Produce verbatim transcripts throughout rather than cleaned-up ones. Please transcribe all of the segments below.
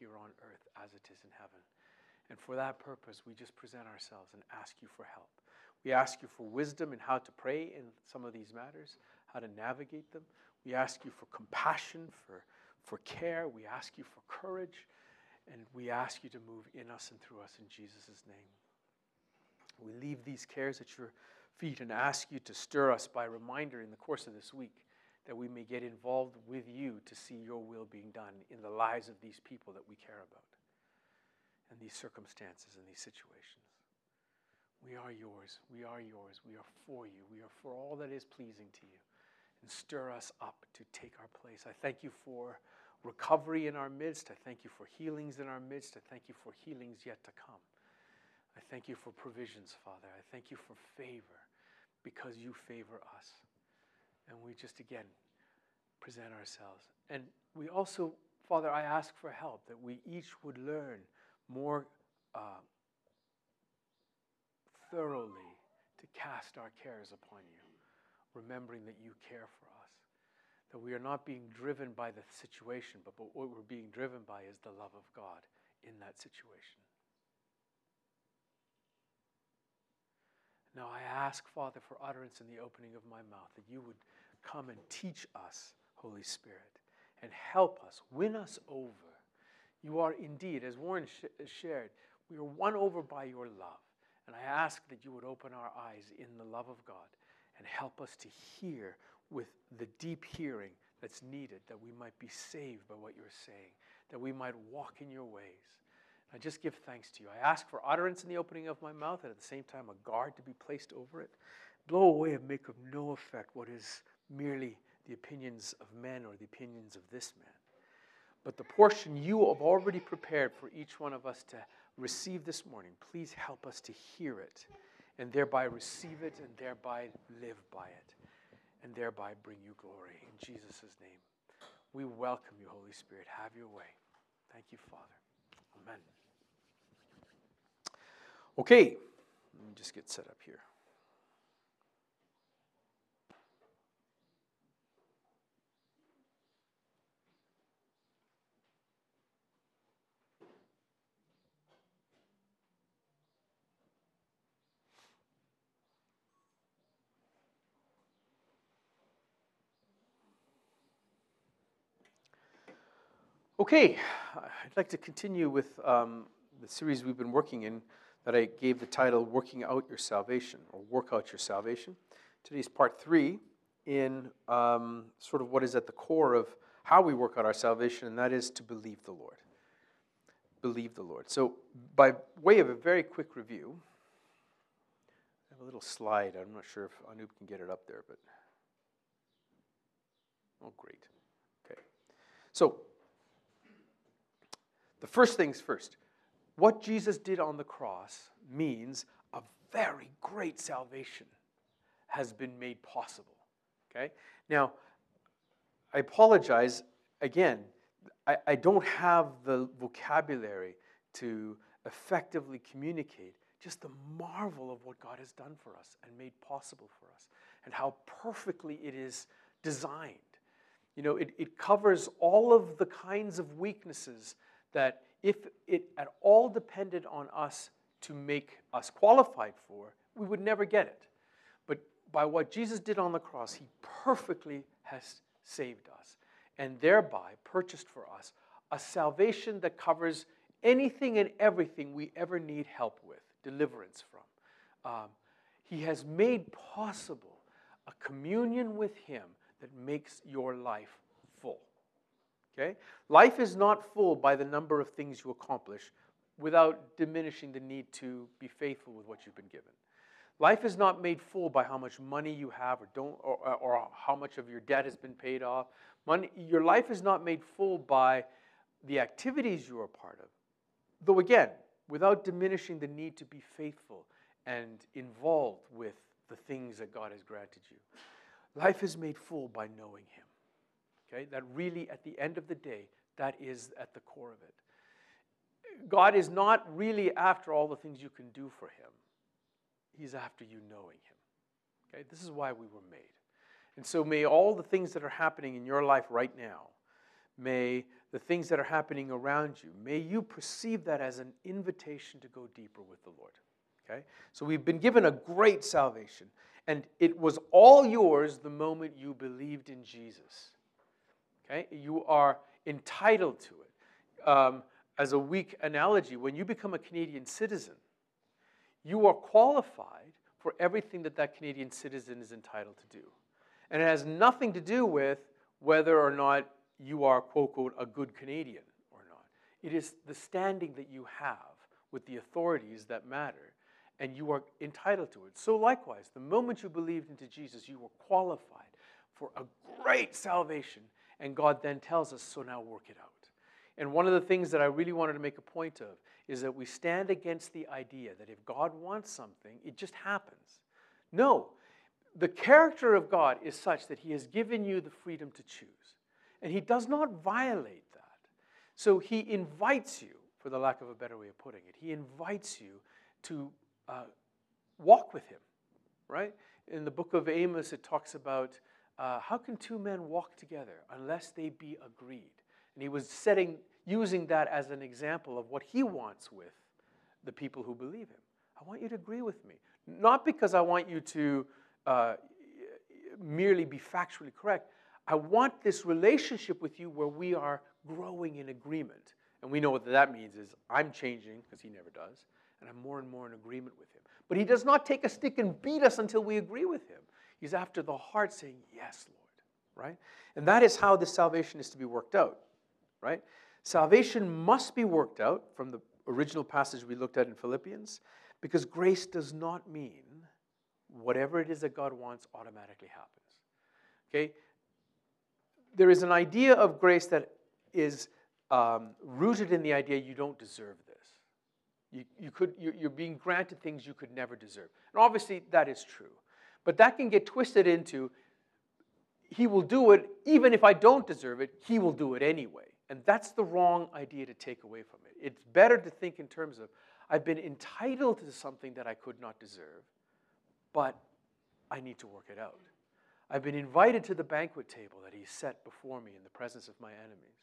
here on earth as it is in heaven. And for that purpose, we just present ourselves and ask you for help. We ask you for wisdom in how to pray in some of these matters, how to navigate them. We ask you for compassion, for, for care. We ask you for courage. And we ask you to move in us and through us in Jesus' name. We leave these cares at your feet and ask you to stir us by reminder in the course of this week that we may get involved with you to see your will being done in the lives of these people that we care about and these circumstances and these situations. We are yours. We are yours. We are for you. We are for all that is pleasing to you. And stir us up to take our place. I thank you for recovery in our midst. I thank you for healings in our midst. I thank you for healings yet to come. I thank you for provisions, Father. I thank you for favor because you favor us. And we just, again, present ourselves. And we also, Father, I ask for help that we each would learn more uh, thoroughly to cast our cares upon you, remembering that you care for us, that we are not being driven by the situation, but, but what we're being driven by is the love of God in that situation. Now I ask, Father, for utterance in the opening of my mouth, that you would come and teach us, Holy Spirit, and help us, win us over. You are indeed, as Warren sh- shared, we are won over by your love. And I ask that you would open our eyes in the love of God and help us to hear with the deep hearing that's needed, that we might be saved by what you're saying, that we might walk in your ways. I just give thanks to you. I ask for utterance in the opening of my mouth, and at the same time a guard to be placed over it. Blow away and make of no effect what is merely the opinions of men or the opinions of this man. But the portion you have already prepared for each one of us to receive this morning, please help us to hear it and thereby receive it and thereby live by it and thereby bring you glory. In Jesus' name, we welcome you, Holy Spirit. Have your way. Thank you, Father. Amen. Okay, let me just get set up here. Okay, I'd like to continue with um, the series we've been working in that I gave the title, Working Out Your Salvation, or Work Out Your Salvation. Today's part three in um, sort of what is at the core of how we work out our salvation, and that is to believe the Lord. Believe the Lord. So by way of a very quick review, I have a little slide. I'm not sure if Anoop can get it up there, but... Oh, great. Okay. So, the first things first. What Jesus did on the cross means a very great salvation has been made possible. Okay? Now, I apologize. Again, I, I don't have the vocabulary to effectively communicate just the marvel of what God has done for us and made possible for us and how perfectly it is designed. You know, it, it covers all of the kinds of weaknesses that if it at all depended on us to make us qualified for, we would never get it. But by what Jesus did on the cross, he perfectly has saved us and thereby purchased for us a salvation that covers anything and everything we ever need help with, deliverance from. Um, he has made possible a communion with him that makes your life full. Okay? Life is not full by the number of things you accomplish without diminishing the need to be faithful with what you've been given. Life is not made full by how much money you have or don't, or, or how much of your debt has been paid off. Money, your life is not made full by the activities you are part of. Though again, without diminishing the need to be faithful and involved with the things that God has granted you. Life is made full by knowing him. Okay? That really, at the end of the day, that is at the core of it. God is not really after all the things you can do for him. He's after you knowing him. Okay? This is why we were made. And so may all the things that are happening in your life right now may the things that are happening around you, may you perceive that as an invitation to go deeper with the Lord. Okay? So we've been given a great salvation, and it was all yours the moment you believed in Jesus. Okay? You are entitled to it. Um, as a weak analogy, when you become a Canadian citizen, you are qualified for everything that that Canadian citizen is entitled to do. And it has nothing to do with whether or not you are, quote, quote, a good Canadian or not. It is the standing that you have with the authorities that matter, and you are entitled to it. So likewise, the moment you believed into Jesus, you were qualified for a great salvation, and God then tells us, so now work it out. And one of the things that I really wanted to make a point of is that we stand against the idea that if God wants something, it just happens. No, the character of God is such that he has given you the freedom to choose. And he does not violate that. So he invites you, for the lack of a better way of putting it, he invites you to uh, walk with him, right? In the book of Amos, it talks about uh, how can two men walk together unless they be agreed? And he was setting, using that as an example of what he wants with the people who believe him. I want you to agree with me. Not because I want you to uh, merely be factually correct. I want this relationship with you where we are growing in agreement. And we know what that means is I'm changing, because he never does, and I'm more and more in agreement with him. But he does not take a stick and beat us until we agree with him. He's after the heart saying, yes, Lord, right? And that is how this salvation is to be worked out, right? Salvation must be worked out from the original passage we looked at in Philippians, because grace does not mean whatever it is that God wants automatically happens, okay? There is an idea of grace that is um, rooted in the idea you don't deserve this. You, you could, you're being granted things you could never deserve. And obviously, that is true. But that can get twisted into, he will do it, even if I don't deserve it, he will do it anyway. And that's the wrong idea to take away from it. It's better to think in terms of, I've been entitled to something that I could not deserve, but I need to work it out. I've been invited to the banquet table that he set before me in the presence of my enemies,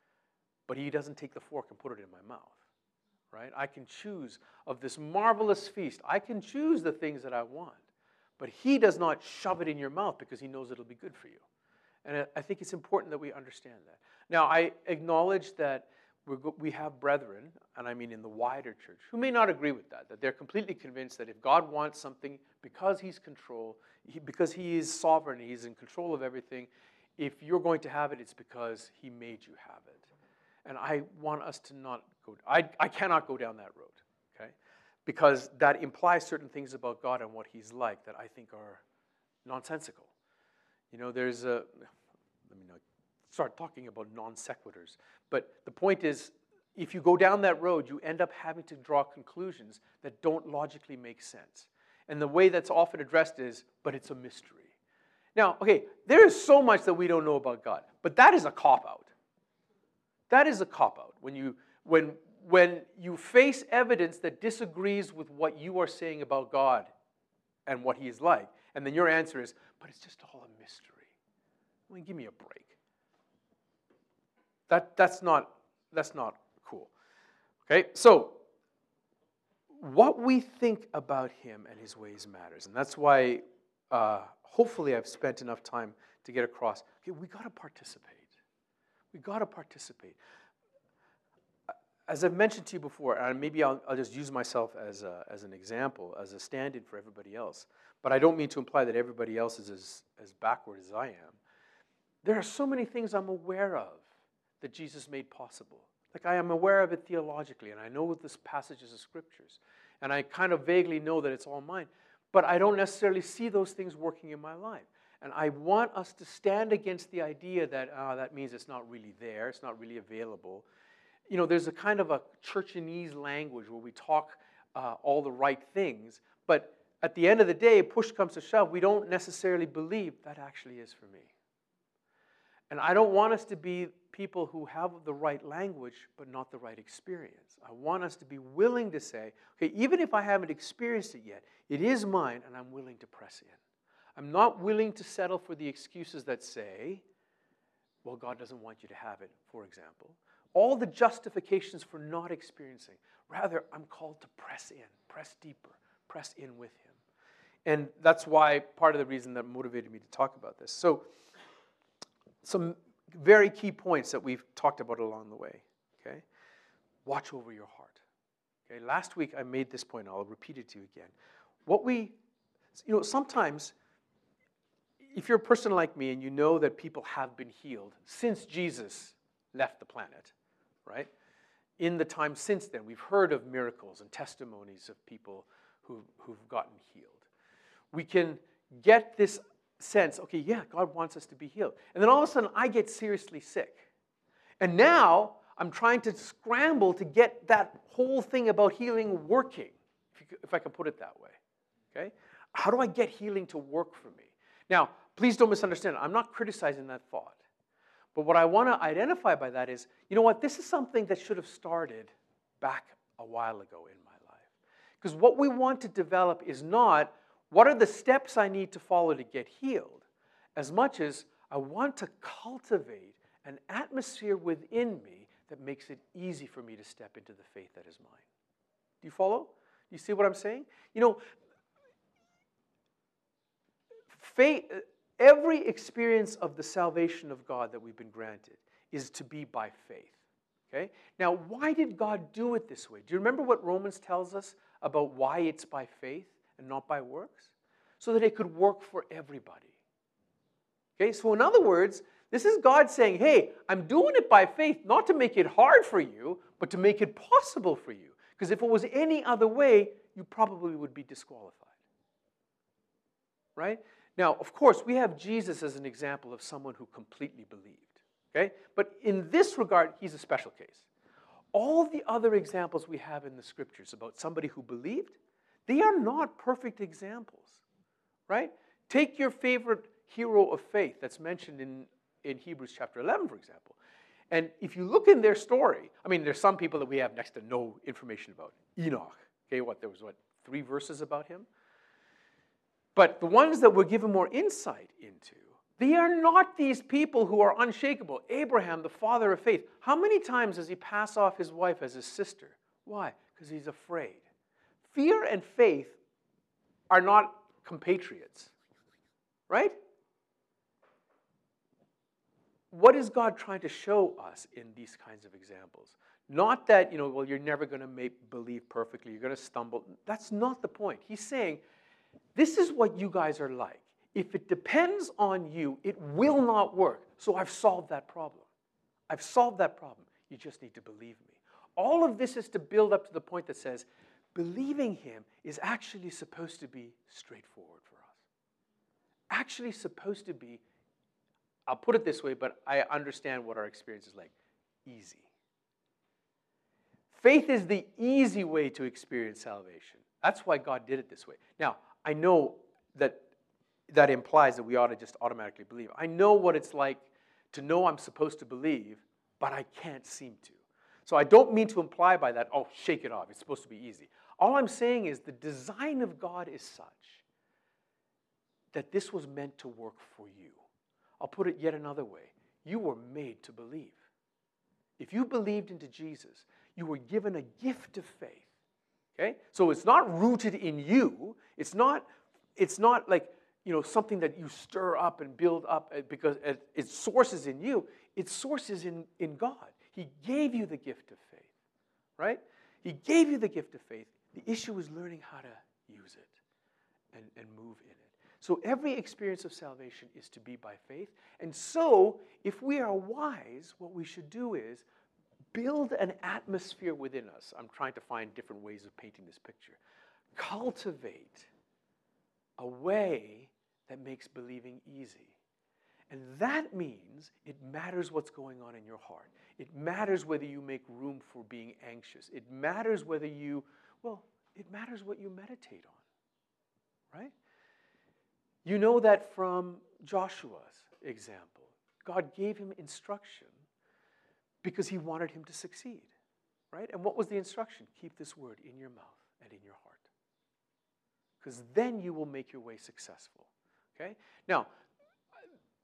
but he doesn't take the fork and put it in my mouth. Right? I can choose of this marvelous feast. I can choose the things that I want. But he does not shove it in your mouth because he knows it'll be good for you. And I think it's important that we understand that. Now, I acknowledge that we're go- we have brethren, and I mean in the wider church, who may not agree with that, that they're completely convinced that if God wants something, because he's control, he, because he is sovereign, he's in control of everything, if you're going to have it, it's because he made you have it. And I want us to not go, I, I cannot go down that road, okay? Because that implies certain things about God and what he's like that I think are nonsensical. You know, there's a, let me not start talking about non sequiturs, but the point is, if you go down that road, you end up having to draw conclusions that don't logically make sense. And the way that's often addressed is, but it's a mystery. Now, okay, there is so much that we don't know about God, but that is a cop-out. That is a cop-out. When you, when, when you face evidence that disagrees with what you are saying about God and what he is like, and then your answer is, but it's just all a mystery. I mean, give me a break. That, that's not, that's not cool. Okay, so what we think about him and his ways matters. And that's why uh, hopefully I've spent enough time to get across, okay, we got to participate. We got to participate. As I've mentioned to you before, and maybe I'll, I'll just use myself as, a, as an example, as a stand-in for everybody else, but I don't mean to imply that everybody else is as, as backward as I am. There are so many things I'm aware of that Jesus made possible. Like I am aware of it theologically, and I know the passages of scriptures, and I kind of vaguely know that it's all mine, but I don't necessarily see those things working in my life. And I want us to stand against the idea that uh, that means it's not really there, it's not really available. You know, there's a kind of a churchanese language where we talk uh, all the right things, but at the end of the day, push comes to shove, we don't necessarily believe that actually is for me. And I don't want us to be people who have the right language, but not the right experience. I want us to be willing to say, okay, even if I haven't experienced it yet, it is mine, and I'm willing to press in. I'm not willing to settle for the excuses that say, well, God doesn't want you to have it, for example. All the justifications for not experiencing. Rather, I'm called to press in, press deeper, press in with him. And that's why part of the reason that motivated me to talk about this. So, some very key points that we've talked about along the way. Okay? Watch over your heart. Okay? Last week I made this point, I'll repeat it to you again. What we, you know, sometimes, if you're a person like me and you know that people have been healed since Jesus left the planet, right? In the time since then, we've heard of miracles and testimonies of people who, who've gotten healed. We can get this sense, okay, yeah, God wants us to be healed. And then all of a sudden, I get seriously sick. And now, I'm trying to scramble to get that whole thing about healing working, if, you, if I can put it that way. Okay? How do I get healing to work for me? Now, please don't misunderstand. I'm not criticizing that thought. But what I want to identify by that is, you know what, this is something that should have started back a while ago in my life. Because what we want to develop is not, what are the steps I need to follow to get healed, as much as I want to cultivate an atmosphere within me that makes it easy for me to step into the faith that is mine. Do you follow? Do you see what I'm saying? You know, faith, every experience of the salvation of God that we've been granted is to be by faith. Okay? Now, why did God do it this way? Do you remember what Romans tells us about why it's by faith and not by works? So that it could work for everybody. Okay? So in other words, this is God saying, hey, I'm doing it by faith, not to make it hard for you, but to make it possible for you. Because if it was any other way, you probably would be disqualified. Right? Now, of course, we have Jesus as an example of someone who completely believed. Okay? But in this regard, he's a special case. All the other examples we have in the scriptures about somebody who believed, they are not perfect examples. Right? Take your favorite hero of faith that's mentioned in, in Hebrews chapter eleven, for example. And if you look in their story, I mean, there's some people that we have next to no information about. Enoch. Okay, what, there was, what, three verses about him? But the ones that we're given more insight into, they are not these people who are unshakable. Abraham, the father of faith, how many times does he pass off his wife as his sister? Why? Because he's afraid. Fear and faith are not compatriots, right? What is God trying to show us in these kinds of examples? Not that, you know, well, you're never going to make believe perfectly, you're going to stumble. That's not the point. He's saying, this is what you guys are like. If it depends on you, it will not work. So I've solved that problem. I've solved that problem. You just need to believe me. All of this is to build up to the point that says, believing him is actually supposed to be straightforward for us. Actually supposed to be, I'll put it this way, but I understand what our experience is like, easy. Faith is the easy way to experience salvation. That's why God did it this way. Now, I know that that implies that we ought to just automatically believe. I know what it's like to know I'm supposed to believe, but I can't seem to. So I don't mean to imply by that, oh, shake it off, it's supposed to be easy. All I'm saying is the design of God is such that this was meant to work for you. I'll put it yet another way. You were made to believe. If you believed into Jesus, you were given a gift of faith. Okay? So it's not rooted in you. It's not, it's not like, you know, something that you stir up and build up because its source is in you. Its source is in, in God. He gave you the gift of faith, right? He gave you the gift of faith. The issue is learning how to use it and, and move in it. So every experience of salvation is to be by faith. And so, if we are wise, what we should do is build an atmosphere within us. I'm trying to find different ways of painting this picture. Cultivate a way that makes believing easy. And that means it matters what's going on in your heart. It matters whether you make room for being anxious. It matters whether you, well, it matters what you meditate on, right? You know that from Joshua's example. God gave him instruction because he wanted him to succeed, right? And what was the instruction? Keep this word in your mouth and in your heart. Because then you will make your way successful, okay? Now,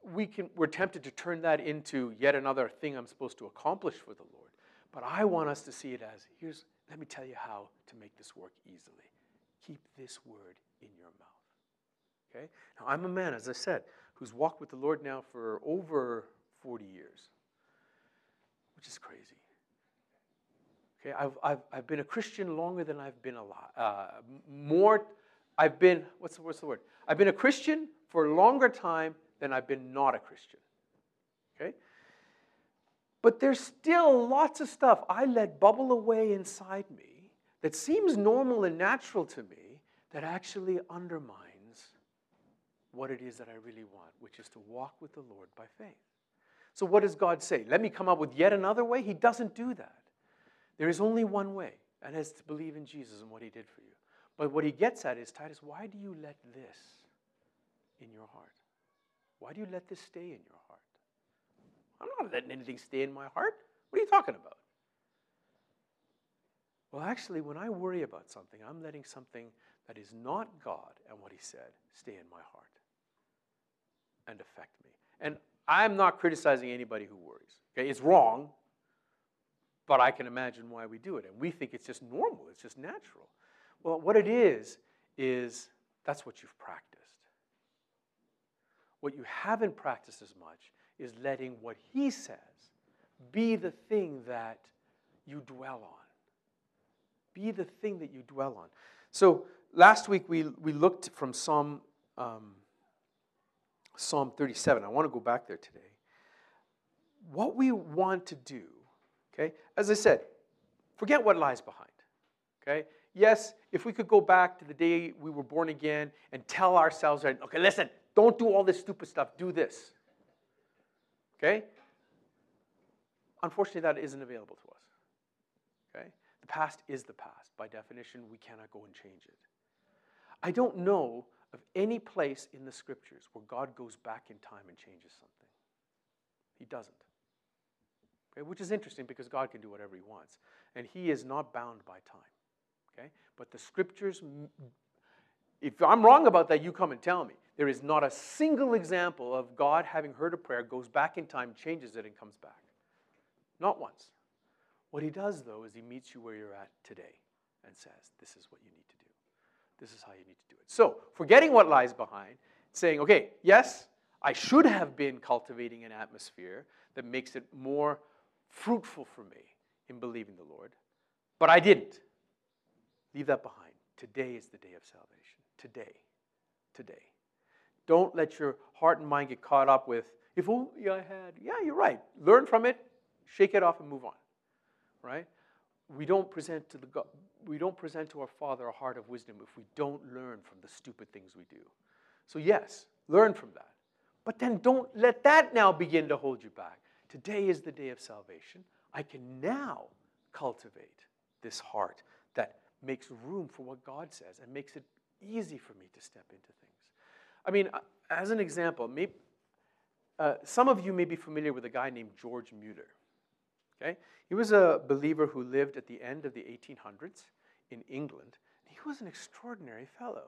we can, we're tempted to turn that into yet another thing I'm supposed to accomplish for the Lord. But I want us to see it as, here's, let me tell you how to make this work easily. Keep this word in your mouth. Okay? Now, I'm a man, as I said, who's walked with the Lord now for over forty years, which is crazy. Okay, I've, I've, I've been a Christian longer than I've been alive. Uh, more, I've been, what's the, what's the word? I've been a Christian for a longer time than I've been not a Christian. Okay? But there's still lots of stuff I let bubble away inside me that seems normal and natural to me that actually undermines what it is that I really want, which is to walk with the Lord by faith. So what does God say? Let me come up with yet another way? He doesn't do that. There is only one way, and that's to believe in Jesus and what he did for you. But what he gets at is, Titus, why do you let this in your heart? Why do you let this stay in your heart? I'm not letting anything stay in my heart. What are you talking about? Well, actually, when I worry about something, I'm letting something that is not God and what he said stay in my heart and affect me. And I'm not criticizing anybody who worries. Okay, it's wrong, but I can imagine why we do it. And we think it's just normal, it's just natural. Well, what it is, is that's what you've practiced. What you haven't practiced as much is letting what he says be the thing that you dwell on. Be the thing that you dwell on. So last week we, we looked from Psalm, um, Psalm thirty-seven. I want to go back there today. What we want to do, okay, as I said, forget what lies behind. Okay? Yes, if we could go back to the day we were born again and tell ourselves, okay, listen, don't do all this stupid stuff, do this. Okay? Unfortunately, that isn't available to us. Okay? The past is the past. By definition, we cannot go and change it. I don't know of any place in the scriptures where God goes back in time and changes something. He doesn't. Okay? Which is interesting because God can do whatever he wants. And he is not bound by time. Okay? But the scriptures, if I'm wrong about that, you come and tell me. There is not a single example of God having heard a prayer, goes back in time, changes it, and comes back. Not once. What he does, though, is he meets you where you're at today and says, this is what you need to do. This is how you need to do it. So, forgetting what lies behind, saying, okay, yes, I should have been cultivating an atmosphere that makes it more fruitful for me in believing the Lord, but I didn't. Leave that behind. Today is the day of salvation. Today. Today. Don't let your heart and mind get caught up with, if only I had. Yeah, you're right. Learn from it, shake it off, and move on. Right? We don't present to the God, we don't present to our Father a heart of wisdom if we don't learn from the stupid things we do. So yes, learn from that. But then don't let that now begin to hold you back. Today is the day of salvation. I can now cultivate this heart that makes room for what God says and makes it easy for me to step into things. I mean, as an example, maybe, uh, some of you may be familiar with a guy named George Mueller. Okay? He was a believer who lived at the end of the eighteen hundreds in England. He was an extraordinary fellow.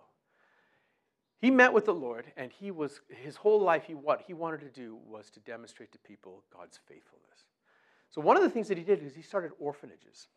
He met with the Lord, and he was his whole life, he, what he wanted to do was to demonstrate to people God's faithfulness. So one of the things that he did is he started orphanages.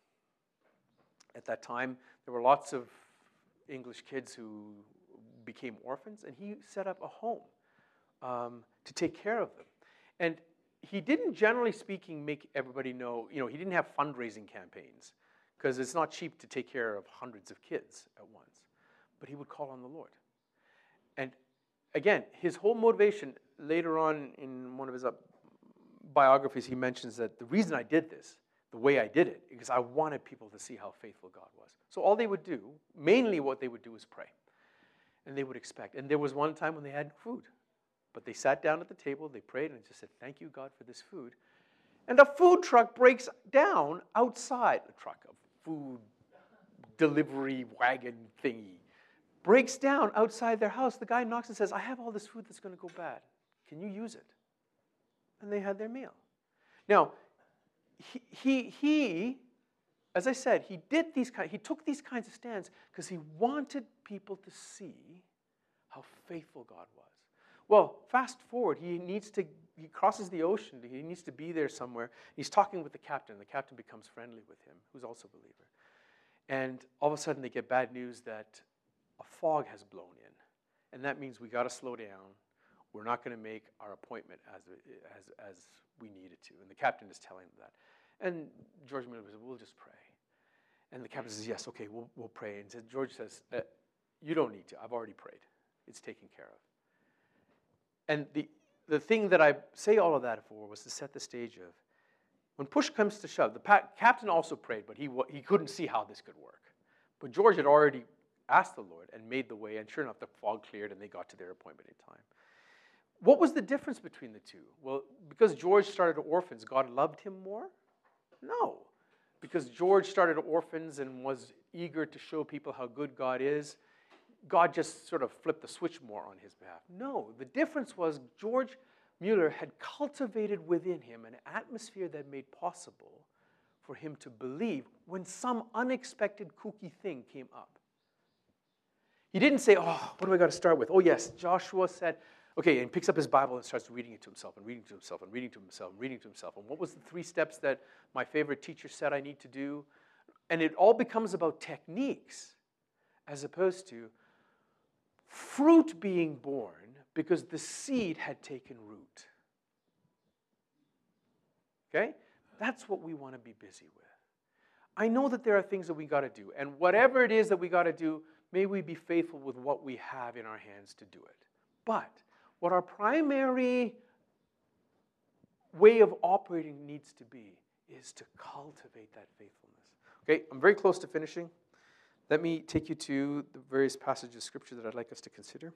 At that time, there were lots of English kids who became orphans, and he set up a home um, to take care of them. And he didn't, generally speaking, make everybody know, you know, he didn't have fundraising campaigns, because it's not cheap to take care of hundreds of kids at once. But he would call on the Lord. And again, his whole motivation, later on in one of his uh, biographies, he mentions that the reason I did this, the way I did it, because I wanted people to see how faithful God was. So all they would do, mainly what they would do is pray. And they would expect. And there was one time when they had food. But they sat down at the table, they prayed, and just said, thank you, God, for this food. And a food truck breaks down outside, a truck, a food delivery wagon thingy, breaks down outside their house. The guy knocks and says, I have all this food that's going to go bad. Can you use it? And they had their meal. Now, he, he, he as I said, he did these kind, he took these kinds of stands because he wanted people to see how faithful God was. Well, fast forward, he needs to, he crosses the ocean, he needs to be there somewhere. He's talking with the captain, the captain becomes friendly with him, who's also a believer. And all of a sudden they get bad news that a fog has blown in. And that means we got to slow down. We're not going to make our appointment as, as, as we needed to. And the captain is telling them that. And George Mueller says, we'll just pray. And the captain says, yes, okay, we'll, we'll pray. And George says, uh, you don't need to. I've already prayed. It's taken care of. And the, the thing that I say all of that for was to set the stage of, when push comes to shove, the pa- captain also prayed, but he, he couldn't see how this could work. But George had already asked the Lord and made the way, and sure enough, the fog cleared and they got to their appointment in time. What was the difference between the two? Well, because George started orphans, God loved him more? No. Because George started orphans and was eager to show people how good God is, God just sort of flipped the switch more on his behalf. No, the difference was George Mueller had cultivated within him an atmosphere that made possible for him to believe when some unexpected kooky thing came up. He didn't say, oh, what do I got to start with? Oh, yes, Joshua said, okay, and he picks up his Bible and starts reading it to himself and reading to himself and reading to himself and reading to himself. And what was the three steps that my favorite teacher said I need to do? And it all becomes about techniques as opposed to fruit being born because the seed had taken root. Okay? That's what we want to be busy with. I know that there are things that we got to do, and whatever it is that we got to do, may we be faithful with what we have in our hands to do it. But what our primary way of operating needs to be is to cultivate that faithfulness. Okay, I'm very close to finishing. Let me take you to the various passages of Scripture that I'd like us to consider.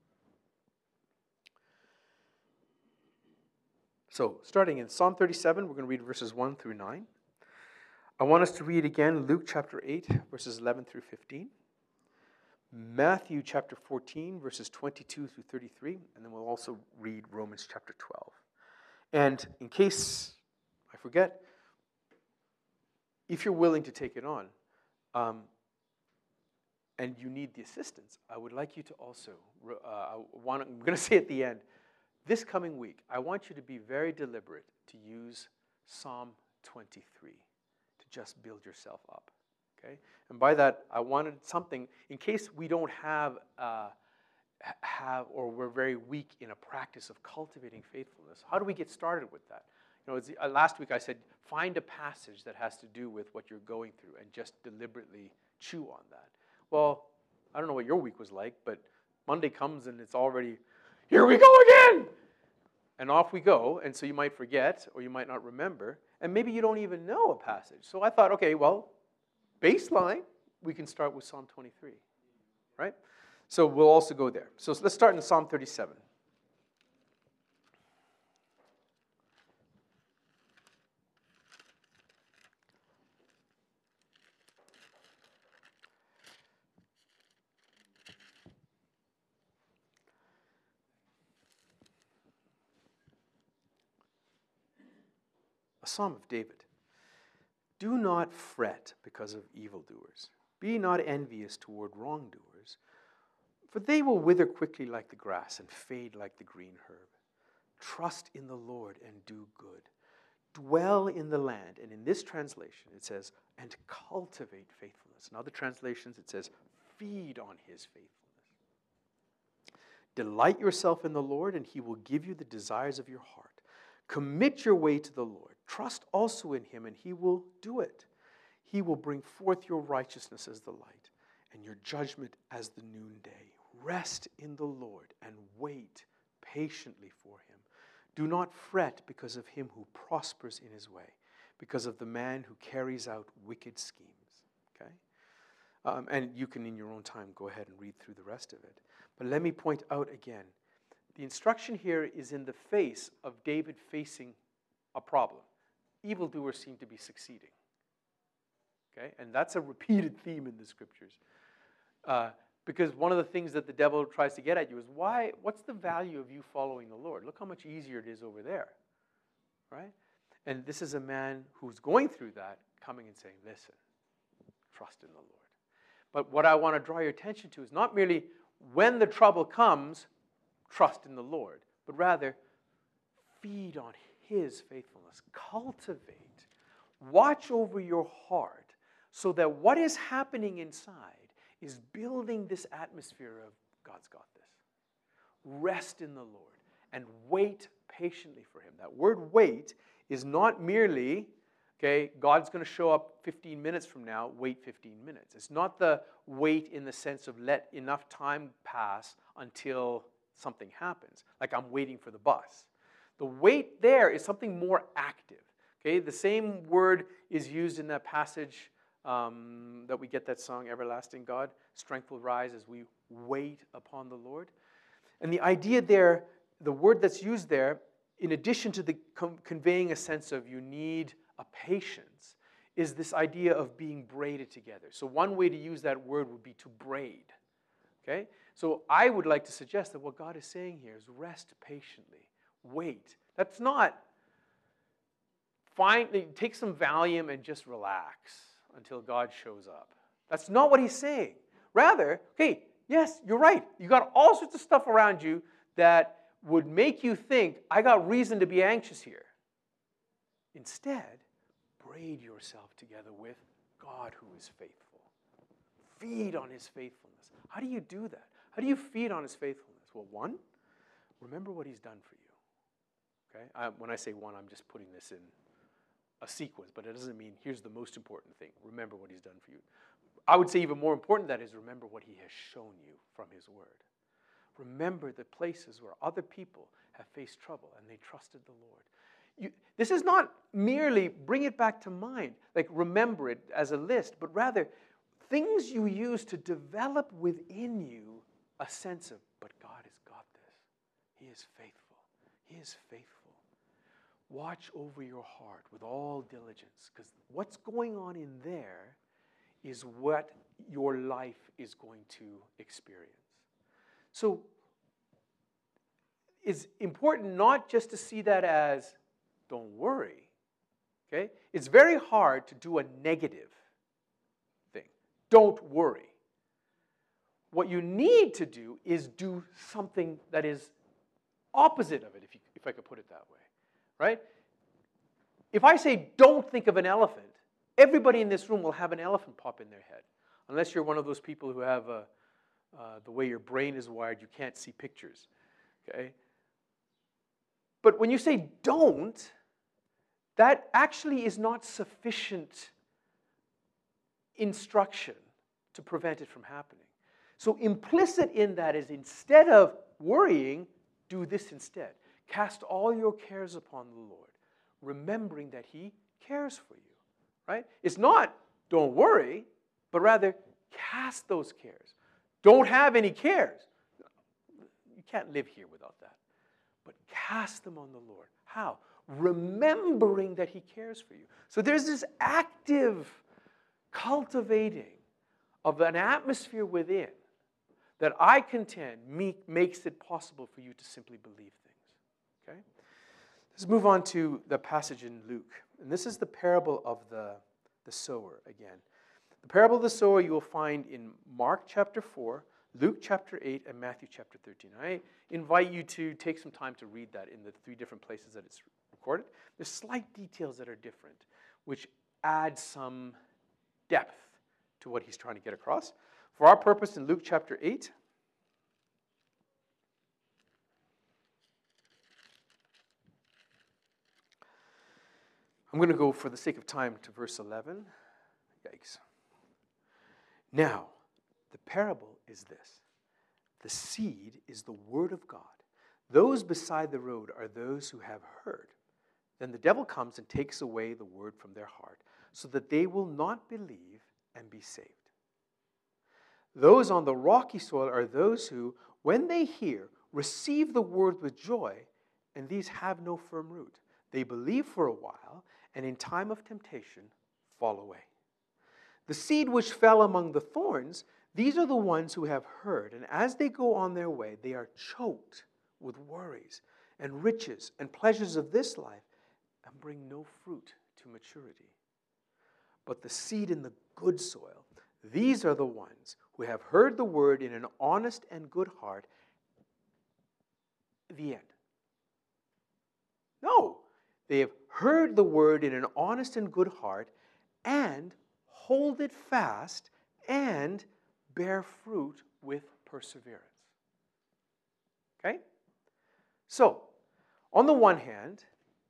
So, starting in Psalm thirty-seven, we're going to read verses one through nine. I want us to read again Luke chapter eight, verses eleven through fifteen. Matthew chapter fourteen, verses twenty-two through thirty-three. And then we'll also read Romans chapter twelve. And in case I forget, if you're willing to take it on, um, and you need the assistance, I would like you to also, uh, I want, I'm going to say at the end, this coming week, I want you to be very deliberate to use Psalm twenty-three to just build yourself up, okay? And by that, I wanted something, in case we don't have, uh, have or we're very weak in a practice of cultivating faithfulness, how do we get started with that? You know, it's, uh, last week I said, find a passage that has to do with what you're going through and just deliberately chew on that. Well, I don't know what your week was like, but Monday comes and it's already, here we go again! And off we go, and so you might forget or you might not remember, and maybe you don't even know a passage. So I thought, okay, well, baseline, we can start with Psalm twenty-three, right? So we'll also go there. So let's start in Psalm thirty-seven. A Psalm of David. Do not fret because of evildoers. Be not envious toward wrongdoers, for they will wither quickly like the grass and fade like the green herb. Trust in the Lord and do good. Dwell in the land. And in this translation, it says, and cultivate faithfulness. In other translations, it says, feed on his faithfulness. Delight yourself in the Lord, and he will give you the desires of your heart. Commit your way to the Lord. Trust also in him, and he will do it. He will bring forth your righteousness as the light, and your judgment as the noonday. Rest in the Lord, and wait patiently for him. Do not fret because of him who prospers in his way, because of the man who carries out wicked schemes. Okay? Um, and you can, in your own time, go ahead and read through the rest of it. But let me point out again, the instruction here is in the face of David facing a problem. Evildoers seem to be succeeding. Okay? And that's a repeated theme in the scriptures. Uh, because one of the things that the devil tries to get at you is, why? What's the value of you following the Lord? Look how much easier it is over there. Right? And this is a man who's going through that, coming and saying, listen, trust in the Lord. But what I want to draw your attention to is not merely when the trouble comes, trust in the Lord, but rather feed on His faithfulness. Cultivate, watch over your heart so that what is happening inside is building this atmosphere of God's got this. Rest in the Lord and wait patiently for Him. That word wait is not merely, okay, God's going to show up fifteen minutes from now, wait fifteen minutes. It's not the wait in the sense of let enough time pass until something happens, like I'm waiting for the bus. The wait there is something more active. Okay, the same word is used in that passage um, that we get that song, Everlasting God, strength will rise as we wait upon the Lord. And the idea there, the word that's used there, in addition to the com- conveying a sense of you need a patience, is this idea of being braided together. So one way to use that word would be to braid. Okay? So I would like to suggest that what God is saying here is rest patiently. Wait. That's not find take some Valium and just relax until God shows up. That's not what He's saying. Rather, okay, yes, you're right. You got all sorts of stuff around you that would make you think, I got reason to be anxious here. Instead, braid yourself together with God who is faithful. Feed on His faithfulness. How do you do that? How do you feed on His faithfulness? Well, one, remember what He's done for you. Okay? I, when I say one, I'm just putting this in a sequence, but it doesn't mean here's the most important thing. Remember what He's done for you. I would say even more important than that is remember what He has shown you from His Word. Remember the places where other people have faced trouble and they trusted the Lord. You, this is not merely bring it back to mind, like remember it as a list, but rather things you use to develop within you a sense of, but God has got this. He is faithful. He is faithful. Watch over your heart with all diligence, because what's going on in there is what your life is going to experience. So it's important not just to see that as, don't worry, okay? It's very hard to do a negative thing. Don't worry. What you need to do is do something that is opposite of it, if, you, if I could put it that way, right? If I say, don't think of an elephant, everybody in this room will have an elephant pop in their head, unless you're one of those people who have a, uh, the way your brain is wired, you can't see pictures, okay? But when you say don't, that actually is not sufficient instruction to prevent it from happening. So implicit in that is instead of worrying, do this instead. Cast all your cares upon the Lord, remembering that He cares for you, right? It's not don't worry, but rather cast those cares. Don't have any cares. You can't live here without that. But cast them on the Lord. How? Remembering that He cares for you. So there's this active cultivating of an atmosphere within that I contend make, makes it possible for you to simply believe things. Okay? Let's move on to the passage in Luke. And this is the parable of the, the sower again. The parable of the sower you will find in Mark chapter four, Luke chapter eight, and Matthew chapter thirteen. I invite you to take some time to read that in the three different places that it's recorded. There's slight details that are different, which add some depth to what he's trying to get across. For our purpose in Luke chapter eight, I'm going to go, for the sake of time, to verse eleven. Yikes. Now, the parable is this. The seed is the word of God. Those beside the road are those who have heard. Then the devil comes and takes away the word from their heart, so that they will not believe and be saved. Those on the rocky soil are those who, when they hear, receive the word with joy, and these have no firm root. They believe for a while, and in time of temptation, fall away. The seed which fell among the thorns, these are the ones who have heard, and as they go on their way, they are choked with worries and riches and pleasures of this life, and bring no fruit to maturity. But the seed in the good soil, these are the ones who have heard the word in an honest and good heart, the end. No, they have heard the word in an honest and good heart and hold it fast and bear fruit with perseverance. Okay? So, on the one hand,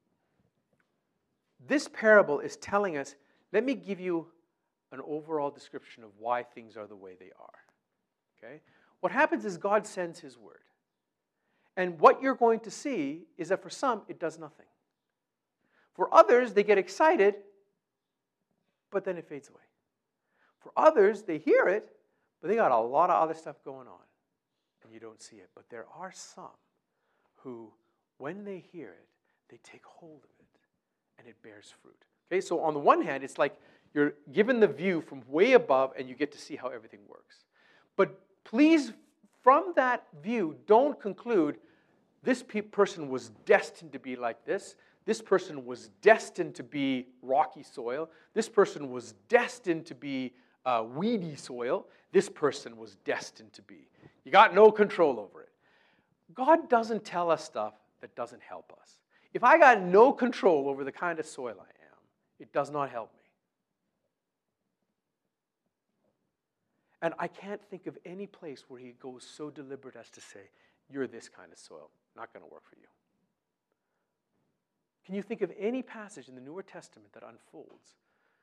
this parable is telling us, let me give you an overall description of why things are the way they are. Okay? What happens is God sends his word. And what you're going to see is that for some, it does nothing. For others, they get excited, but then it fades away. For others, they hear it, but they got a lot of other stuff going on, and you don't see it. But there are some who, when they hear it, they take hold of it, and it bears fruit. Okay, so on the one hand, it's like you're given the view from way above, and you get to see how everything works. But please, from that view, don't conclude this pe- person was destined to be like this. This person was destined to be rocky soil. This person was destined to be uh, weedy soil. This person was destined to be. You got no control over it. God doesn't tell us stuff that doesn't help us. If I got no control over the kind of soil I am, it does not help me. And I can't think of any place where he goes so deliberate as to say, you're this kind of soil, not going to work for you. Can you think of any passage in the Newer Testament that unfolds?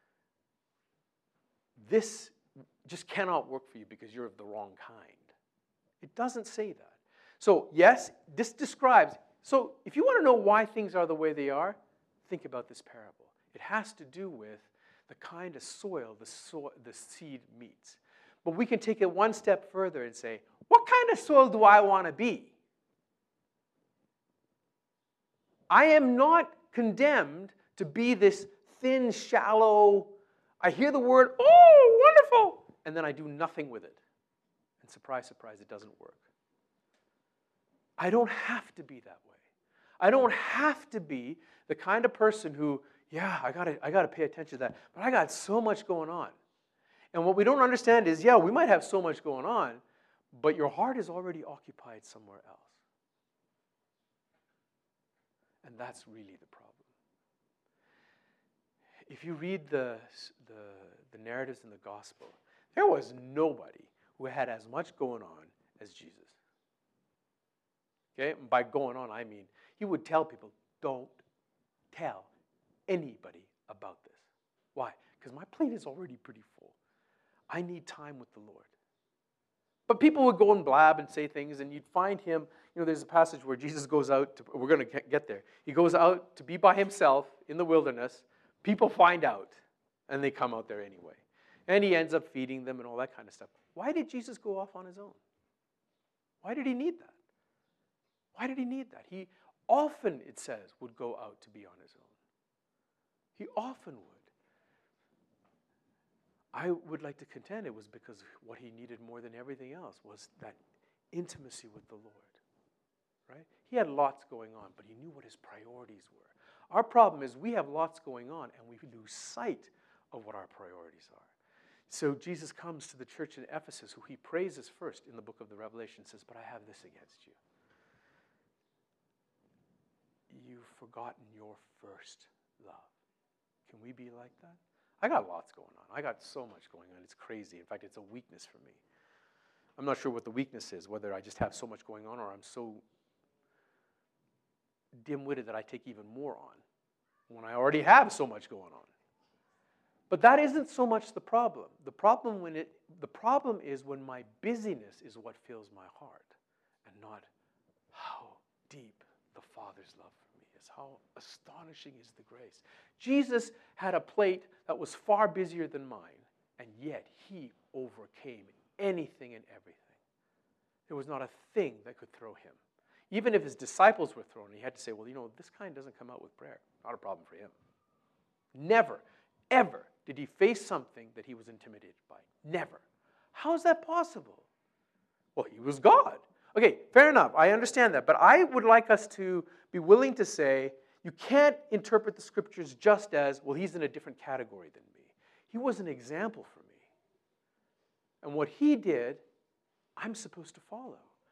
This just cannot work for you because you're of the wrong kind. It doesn't say that. So yes, this describes, so if you want to know why things are the way they are, think about this parable. It has to do with the kind of soil the, so, the seed meets. But we can take it one step further and say, what kind of soil do I want to be? I am not condemned to be this thin, shallow, I hear the word, oh, wonderful, and then I do nothing with it. And surprise, surprise, it doesn't work. I don't have to be that way. I don't have to be the kind of person who, yeah, I gotta, I gotta pay attention to that, but I got so much going on. And what we don't understand is, yeah, we might have so much going on, but your heart is already occupied somewhere else. And that's really the problem. If you read the, the, the narratives in the gospel, there was nobody who had as much going on as Jesus. Okay? And by going on, I mean, he would tell people, don't tell anybody about this. Why? Because my plate is already pretty full. I need time with the Lord. But people would go and blab and say things, and you'd find him, you know, there's a passage where Jesus goes out, to, we're going to get there. He goes out to be by himself in the wilderness. People find out, and they come out there anyway. And he ends up feeding them and all that kind of stuff. Why did Jesus go off on his own? Why did he need that? Why did he need that? He often, it says, would go out to be on his own. He often would. I would like to contend it was because what he needed more than everything else was that intimacy with the Lord, right? He had lots going on, but he knew what his priorities were. Our problem is we have lots going on, and we lose sight of what our priorities are. So Jesus comes to the church in Ephesus, who he praises first in the book of the Revelation, says, but I have this against you. You've forgotten your first love. Can we be like that? I got lots going on. I got so much going on. It's crazy. In fact, it's a weakness for me. I'm not sure what the weakness is, whether I just have so much going on or I'm so dim-witted that I take even more on when I already have so much going on. But that isn't so much the problem. The problem when it the problem is when my busyness is what fills my heart and not how deep the Father's love for me is. How astonishing is the grace. Jesus had a plate that was far busier than mine, and yet he overcame anything and everything. There was not a thing that could throw him. Even if his disciples were thrown, he had to say, well, you know, this kind doesn't come out with prayer. Not a problem for him. Never, ever did he face something that he was intimidated by. Never. How is that possible? Well, he was God. Okay, fair enough. I understand that. But I would like us to be willing to say, you can't interpret the scriptures just as, well, he's in a different category than me. He was an example for me. And what he did, I'm supposed to follow.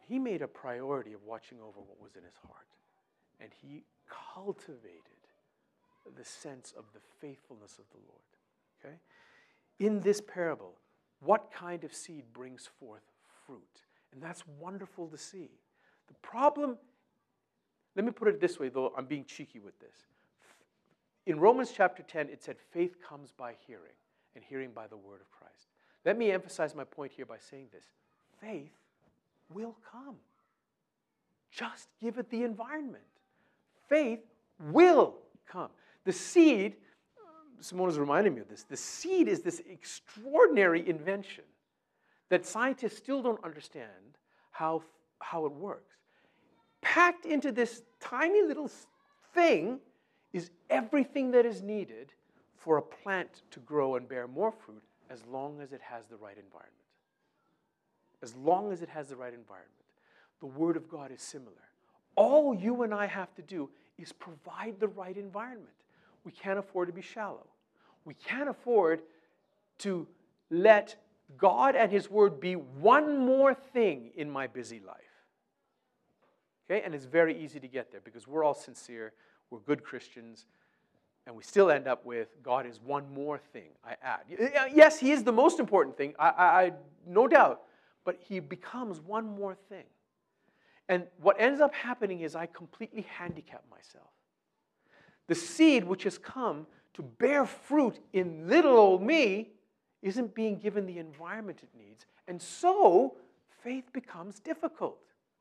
he made a priority of watching over what was in his heart. And he cultivated the sense of the faithfulness of the Lord. Okay? In this parable, what kind of seed brings forth fruit? And that's wonderful to see. The problem, let me put it this way, though I'm being cheeky with this. In Romans chapter ten, it said faith comes by hearing, and hearing by the word of Christ. Let me emphasize my point here by saying this. Faith will come. Just give it the environment. Faith will come. The seed, Simone is reminding me of this, the seed is this extraordinary invention that scientists still don't understand how, how it works. Packed into this tiny little thing is everything that is needed for a plant to grow and bear more fruit as long as it has the right environment. As long as it has the right environment. The Word of God is similar. All you and I have to do is provide the right environment. We can't afford to be shallow. We can't afford to let God and His Word be one more thing in my busy life. Okay? And it's very easy to get there because we're all sincere, we're good Christians, and we still end up with God is one more thing I add. Yes, He is the most important thing, I, I, I no doubt, but He becomes one more thing. And what ends up happening is I completely handicap myself. The seed which has come to bear fruit in little old me isn't being given the environment it needs. And so, faith becomes difficult.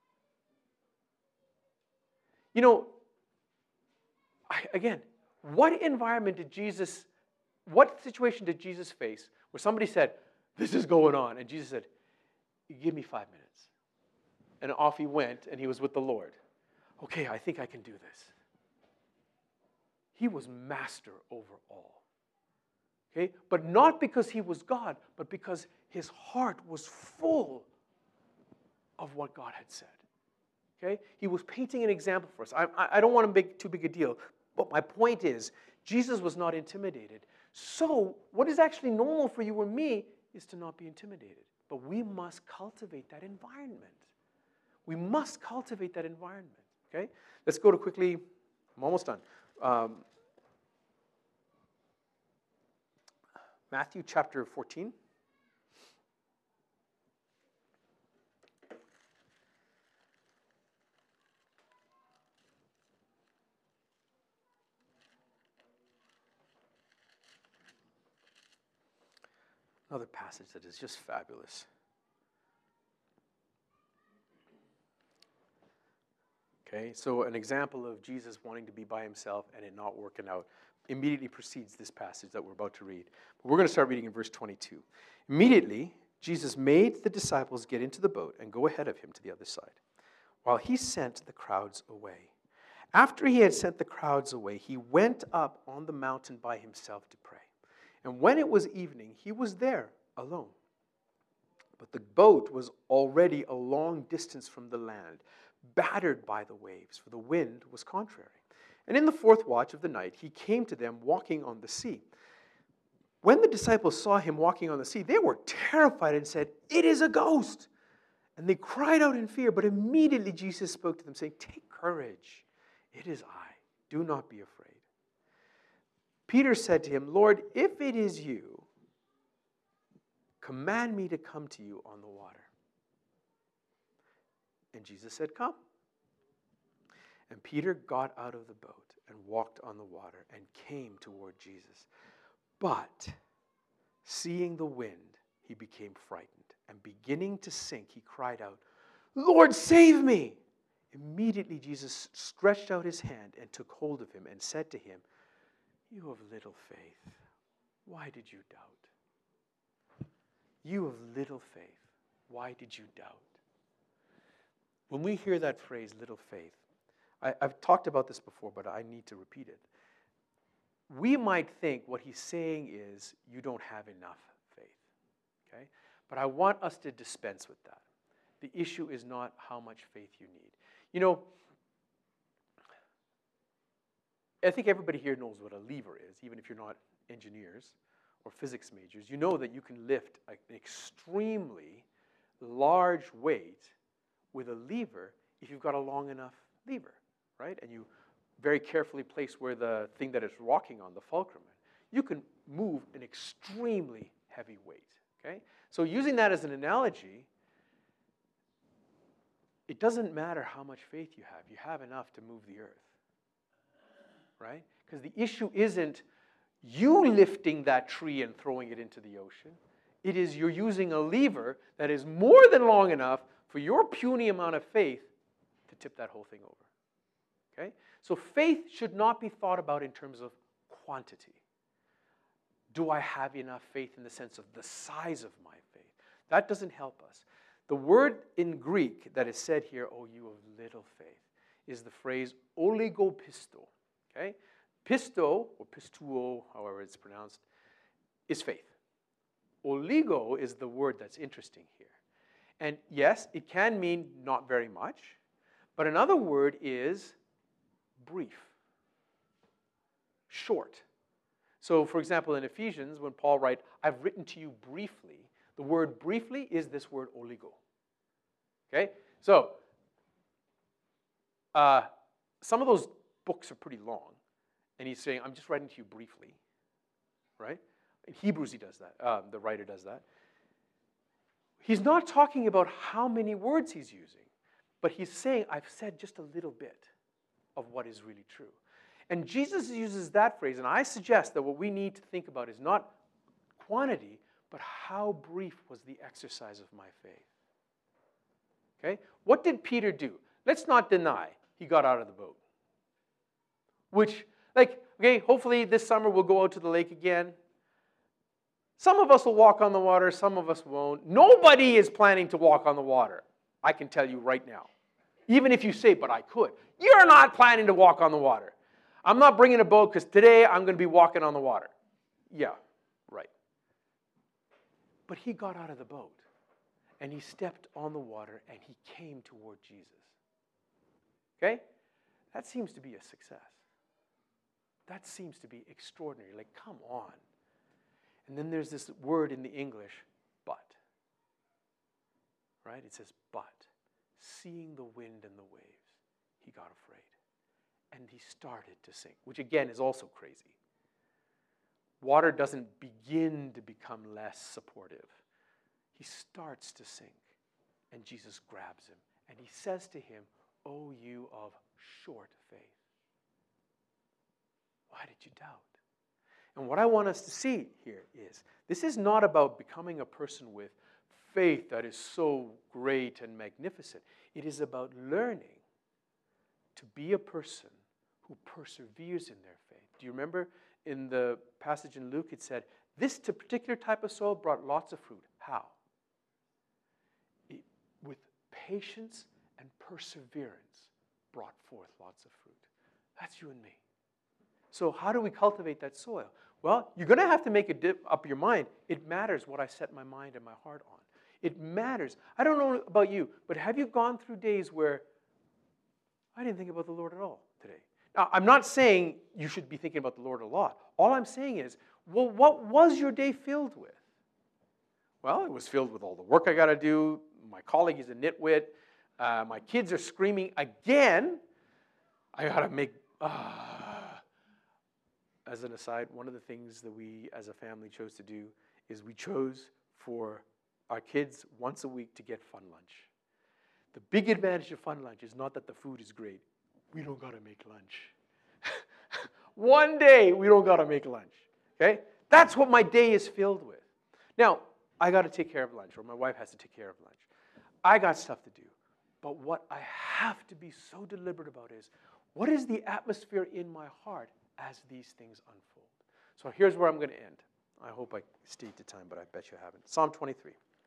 You know, I, again, what environment did Jesus, what situation did Jesus face where somebody said, this is going on, and Jesus said, give me five minutes. And off he went, and he was with the Lord. Okay, I think I can do this. He was master over all. Okay? But not because he was God, but because his heart was full of what God had said. Okay? He was painting an example for us. I, I don't want to make too big a deal, but my point is, Jesus was not intimidated. So, what is actually normal for you or me is to not be intimidated. But we must cultivate that environment. We must cultivate that environment. Okay? Let's go to quickly, I'm almost done. Um, Matthew chapter fourteen. Another passage that is just fabulous. Okay, so an example of Jesus wanting to be by himself and it not working out immediately precedes this passage that we're about to read. But we're going to start reading in verse twenty-two. Immediately, Jesus made the disciples get into the boat and go ahead of him to the other side, while he sent the crowds away. After he had sent the crowds away, he went up on the mountain by himself to pray. And when it was evening, he was there alone. But the boat was already a long distance from the land, battered by the waves, for the wind was contrary. And in the fourth watch of the night, he came to them walking on the sea. When the disciples saw him walking on the sea, they were terrified and said, "It is a ghost!" And they cried out in fear, but immediately Jesus spoke to them, saying, "Take courage, it is I. Do not be afraid." Peter said to him, "Lord, if it is you, command me to come to you on the water." And Jesus said, "Come." And Peter got out of the boat and walked on the water and came toward Jesus. But seeing the wind, he became frightened. And beginning to sink, he cried out, "Lord, save me!" Immediately Jesus stretched out his hand and took hold of him and said to him, "You of little faith, why did you doubt? You of little faith, why did you doubt?" When we hear that phrase, little faith, I, I've talked about this before, but I need to repeat it. We might think what he's saying is, you don't have enough faith. Okay? But I want us to dispense with that. The issue is not how much faith you need. You know, I think everybody here knows what a lever is, even if you're not engineers or physics majors. You know that you can lift an extremely large weight with a lever if you've got a long enough lever, right? And you very carefully place where the thing that it's rocking on, the fulcrum, you can move an extremely heavy weight, okay? So using that as an analogy, it doesn't matter how much faith you have. You have enough to move the earth, right? Because the issue isn't you lifting that tree and throwing it into the ocean. It is you're using a lever that is more than long enough for your puny amount of faith to tip that whole thing over, okay? So faith should not be thought about in terms of quantity. Do I have enough faith in the sense of the size of my faith? That doesn't help us. The word in Greek that is said here, "Oh, you of little faith," is the phrase oligopisto. Okay? Pisto, or pistuo, however it's pronounced, is faith. Oligo is the word that's interesting here. And yes, it can mean not very much, but another word is brief, short. So, for example, in Ephesians, when Paul writes, "I've written to you briefly," the word briefly is this word oligo. Okay? So, uh, some of those books are pretty long. And he's saying, "I'm just writing to you briefly." Right? In Hebrews, he does that. Uh, the writer does that. He's not talking about how many words he's using, but he's saying, "I've said just a little bit of what is really true." And Jesus uses that phrase, and I suggest that what we need to think about is not quantity, but how brief was the exercise of my faith. Okay? What did Peter do? Let's not deny he got out of the boat. Which, like, okay, hopefully this summer we'll go out to the lake again. Some of us will walk on the water, some of us won't. Nobody is planning to walk on the water, I can tell you right now. Even if you say, "But I could." You're not planning to walk on the water. I'm not bringing a boat because today I'm going to be walking on the water. Yeah, right. But he got out of the boat, and he stepped on the water, and he came toward Jesus. Okay? That seems to be a success. That seems to be extraordinary. Like, come on. And then there's this word in the English, "but." Right? It says, "But, seeing the wind and the waves, he got afraid. And he started to sink," which again is also crazy. Water doesn't begin to become less supportive. He starts to sink, and Jesus grabs him, and he says to him, "Oh, you of short faith, why did you doubt?" And what I want us to see here is, this is not about becoming a person with faith that is so great and magnificent. It is about learning to be a person who perseveres in their faith. Do you remember in the passage in Luke, it said, this particular type of soil brought lots of fruit. How? It, with patience and perseverance, brought forth lots of fruit. That's you and me. So how do we cultivate that soil? Well, you're going to have to make it dip up your mind. It matters what I set my mind and my heart on. It matters. I don't know about you, but have you gone through days where I didn't think about the Lord at all today? Now, I'm not saying you should be thinking about the Lord a lot. All I'm saying is, well, what was your day filled with? Well, it was filled with all the work I got to do. My colleague is a nitwit. Uh, my kids are screaming again. I got to make... Uh, as an aside, one of the things that we as a family chose to do is we chose for our kids once a week to get fun lunch. The big advantage of fun lunch is not that the food is great. We don't got to make lunch. One day, we don't got to make lunch. Okay? That's what my day is filled with. Now, I got to take care of lunch, or my wife has to take care of lunch. I got stuff to do. But what I have to be so deliberate about is, what is the atmosphere in my heart as these things unfold? So here's where I'm going to end. I hope I stayed to time, but I bet you haven't. Psalm twenty-three.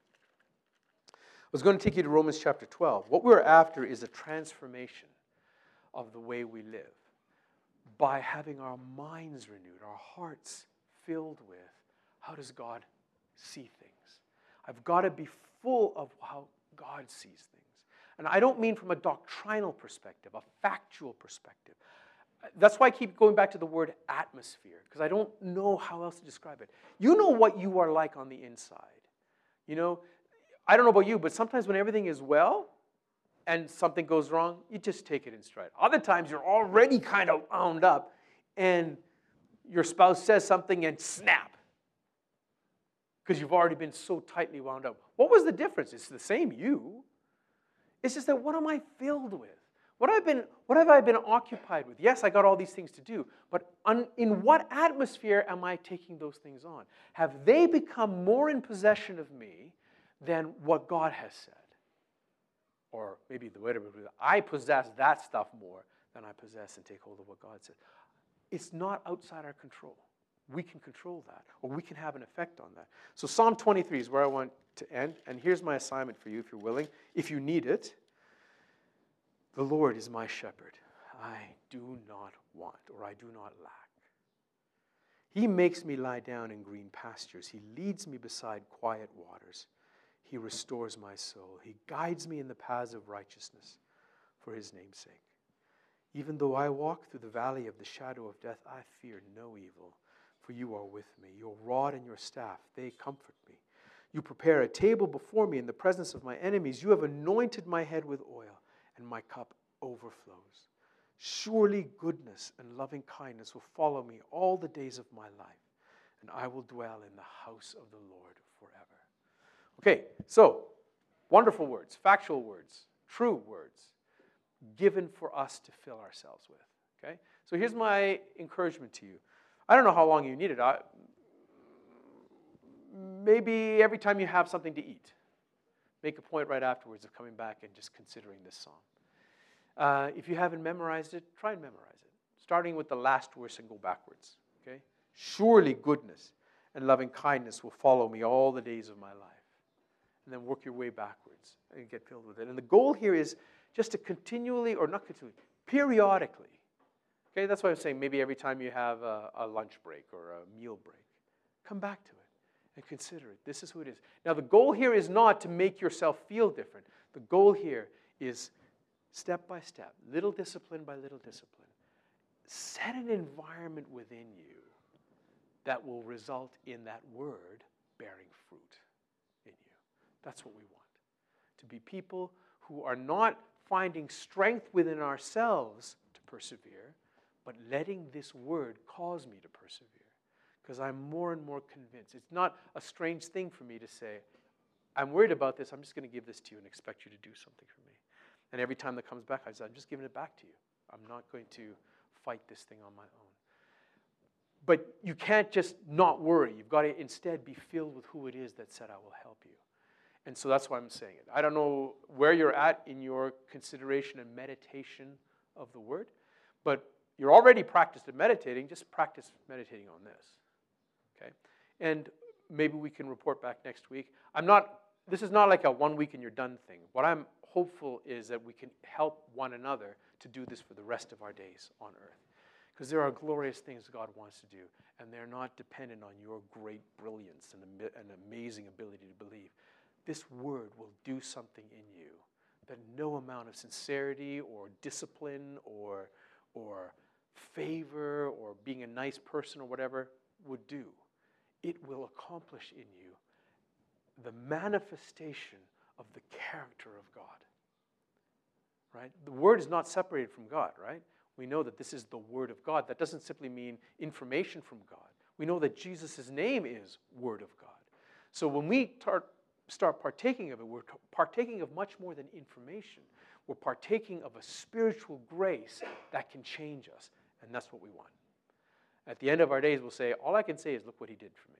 I was going to take you to Romans chapter twelve. What we're after is a transformation of the way we live by having our minds renewed, our hearts filled with, how does God see things? I've got to be full of how God sees things. And I don't mean from a doctrinal perspective, a factual perspective. That's why I keep going back to the word atmosphere, because I don't know how else to describe it. You know what you are like on the inside. You know, I don't know about you, but sometimes when everything is well, and something goes wrong, you just take it in stride. Other times you're already kind of wound up and your spouse says something and snap because you've already been so tightly wound up. What was the difference? It's the same you. It's just that what am I filled with? What, I've been, what have I been occupied with? Yes, I got all these things to do, but un, in what atmosphere am I taking those things on? Have they become more in possession of me than what God has said? Or maybe the way to put it, I possess that stuff more than I possess and take hold of what God said. It's not outside our control. We can control that, or we can have an effect on that. So Psalm twenty-three is where I want to end, and here's my assignment for you if you're willing, if you need it. The Lord is my shepherd. I do not want, or I do not lack. He makes me lie down in green pastures. He leads me beside quiet waters. He restores my soul. He guides me in the paths of righteousness for his name's sake. Even though I walk through the valley of the shadow of death, I fear no evil, for you are with me. Your rod and your staff, they comfort me. You prepare a table before me in the presence of my enemies. You have anointed my head with oil, and my cup overflows. Surely goodness and loving kindness will follow me all the days of my life, and I will dwell in the house of the Lord forever. Okay, so wonderful words, factual words, true words, given for us to fill ourselves with. Okay, so here's my encouragement to you. I don't know how long you need it. I, maybe every time you have something to eat, make a point right afterwards of coming back and just considering this psalm. Uh, if you haven't memorized it, try and memorize it, starting with the last verse and go backwards. Okay, surely goodness and loving kindness will follow me all the days of my life. And then work your way backwards and get filled with it. And the goal here is just to continually, or not continually, periodically. Okay, that's why I'm saying maybe every time you have a, a lunch break or a meal break, come back to it and consider it. This is who it is. Now, the goal here is not to make yourself feel different. The goal here is step by step, little discipline by little discipline. Set an environment within you that will result in that word bearing fruit in you. That's what we want. To be people who are not finding strength within ourselves to persevere, but letting this word cause me to persevere. Because I'm more and more convinced. It's not a strange thing for me to say, I'm worried about this, I'm just going to give this to you and expect you to do something for me. And every time that comes back, I say, I'm just giving it back to you. I'm not going to fight this thing on my own. But you can't just not worry. You've got to instead be filled with who it is that said, I will help you. And so that's why I'm saying it. I don't know where you're at in your consideration and meditation of the word, but you're already practiced at meditating. Just practice meditating on this. Okay? And maybe we can report back next week. I'm not, this is not like a one week and you're done thing. What I'm hopeful is that we can help one another to do this for the rest of our days on earth. Because there are glorious things God wants to do, and they're not dependent on your great brilliance and an amazing ability to believe. This word will do something in you that no amount of sincerity or discipline or, or favor or being a nice person or whatever would do. It will accomplish in you the manifestation of the character of God. Right? The word is not separated from God, right? We know that this is the word of God. That doesn't simply mean information from God. We know that Jesus' name is word of God. So when we tar- start partaking of it, we're partaking of much more than information. We're partaking of a spiritual grace that can change us, and that's what we want. At the end of our days, we'll say, all I can say is, look what he did for me.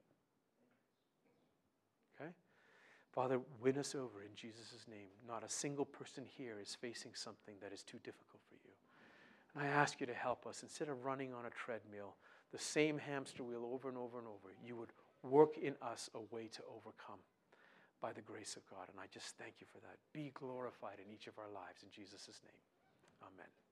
Okay? Father, win us over in Jesus' name. Not a single person here is facing something that is too difficult for you. And I ask you to help us. Instead of running on a treadmill, the same hamster wheel over and over and over, you would work in us a way to overcome by the grace of God. And I just thank you for that. Be glorified in each of our lives in Jesus' name. Amen.